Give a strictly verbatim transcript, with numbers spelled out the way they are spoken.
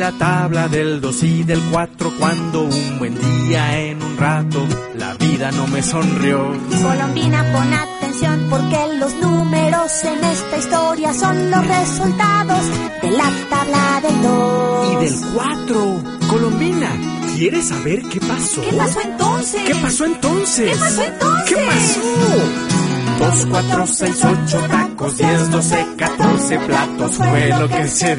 la tabla del dos y del cuatro, cuando un buen día en un rato la vida no me sonrió. Colombina, pon atención, porque los números en esta historia son los resultados de la tabla del dos y del cuatro. Colombina, ¿quieres saber qué pasó? ¿Qué pasó entonces? ¿Qué pasó entonces? ¿Qué pasó entonces? ¿Qué pasó? Dos, cuatro, seis, ocho tacos, diez, doce, catorce platos fue lo que se